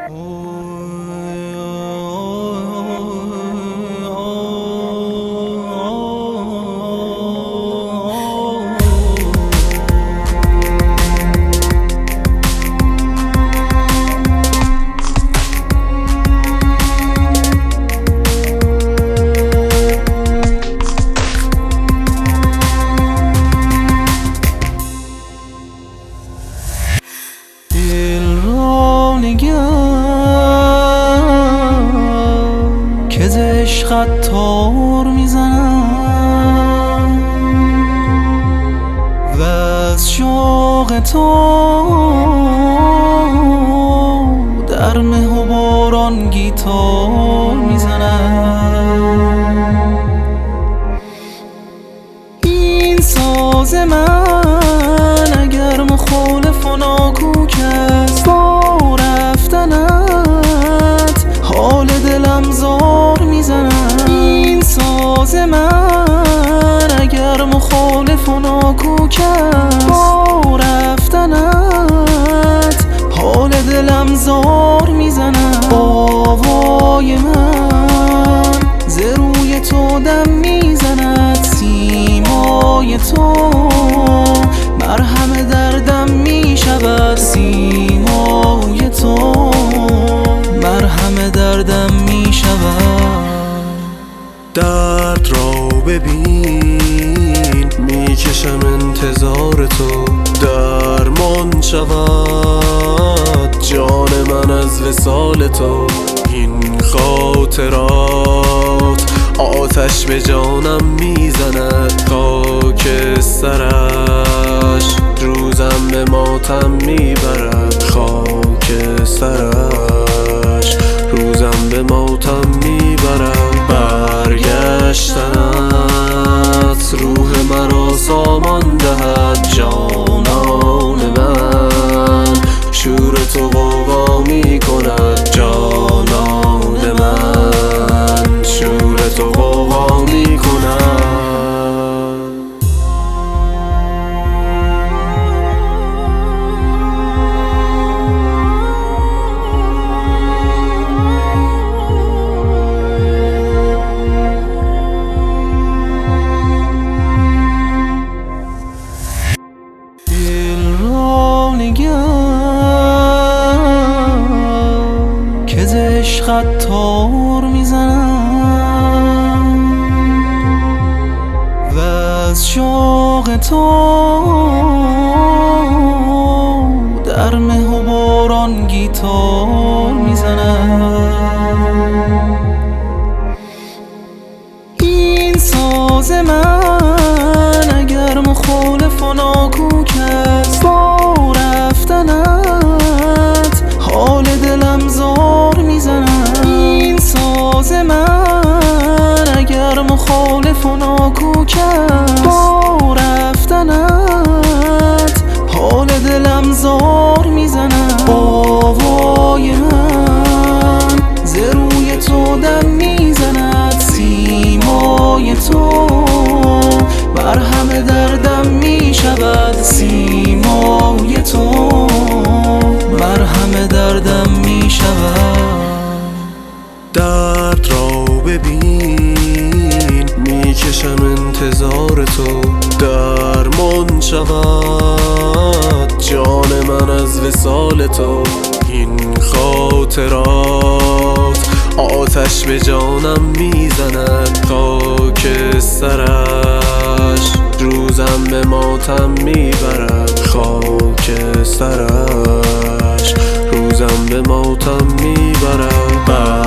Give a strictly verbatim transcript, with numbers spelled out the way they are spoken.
که ز عشقت تار میزنم و از شوق تو در مه و باران گیتار میزنم. این ساز من اگر مخالف و ناکوک است، با رفتنت حال دلم زار میزنم. این ساز من اگر مخالف و ناکوک است، با رفتنت حال دلم زار میزنم. آوای من ز روی تو دم میزند، سیمای تو مرهم دردم میشود. سیمای تو مرهم دردم میشود. درد را ببین میکشم انتظار تو، درمان شود جان من از وصال تو. این خاطرات آتش به جانم میزند، تا که سرش روزم به ماتم میبرد. خاک سرش روزم به ماتم میبرد. برگشتنت روح مرا سامان دهد. جانان من شور تو غوغا می کند. جانان من شور تو غوغا می کند. که ز عشقت تار میزنم و از شوق تو در مه و باران گیتار میزنم. این ساز من اگر مخالف و ناکوک است، با رفتنت حال دلم زار میزنم. این ساز من اگر مخالف و ناکوک است، با رفتنت حال دلم زار میزنم. آوای من ز روی تو دم میزند، سیمای تو مرهم دردم میشود. سیمای تو مرهم دردم میشود. درد را ببین میکشم انتظار تو، درمان شود جان من از وصال تو. این خاطرات آتش به جانم میزند، تا که سرش روزم به ماتم میبرد. خاک سرش روزم به ماتم میبرد.